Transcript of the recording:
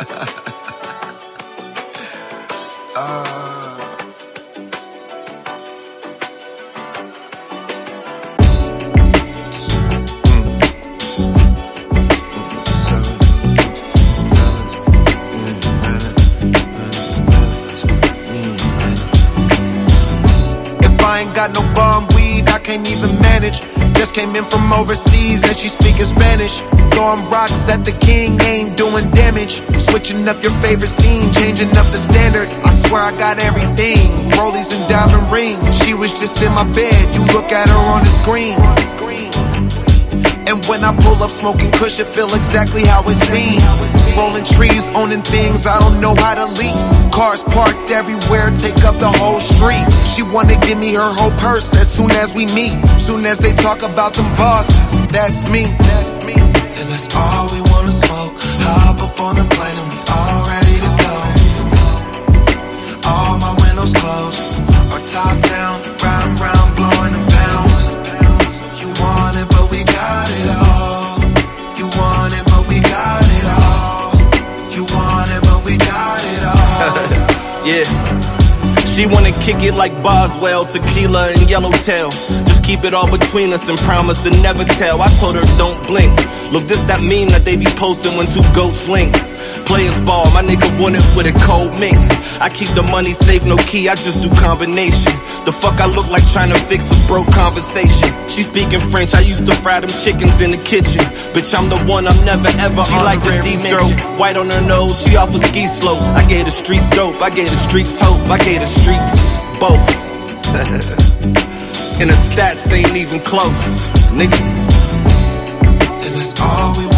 I ain't got no bomb weed, I can't even manage. Just came in from overseas and she speaking Spanish. Throwing rocks at the king, ain't doing damage. Switching up your favorite scene, changing up the standard. I swear I got everything, rollies and diamond rings. She was just in my bed, you look at her on the screen. And when I pull up smoking kush, it feel exactly how it seemed. Rolling trees, owning things I don't know how to lease. Cars parked everywhere, take up the whole street. She wanna give me her whole purse as soon as we meet. Soon as they talk about them bosses, that's me. And that's all we wanna smoke. Hop up on the plane and we all ready to go. All my windows closed, or top down, round and round, blowing them pounds. You want it, but we got it all. You want it, but we got it all. You want it, but we got it all. Yeah. She wanna kick it like Boswell, tequila and Yellowtail. Just keep it all between us and promise to never tell. I told her don't blink. Look, this that meme that they be posting when two goats link. Players ball, my nigga want it with a cold mink. I keep the money safe, no key, I just do combination. The fuck I look like trying to fix a broke conversation. She speaking French, I used to fry them chickens in the kitchen. Bitch, I'm the one, I'm never ever she like the deep throat. White on her nose, she off a ski slope. I gave the streets dope, I gave the streets hope. I gave the streets both. And the stats ain't even close, nigga. And that's all we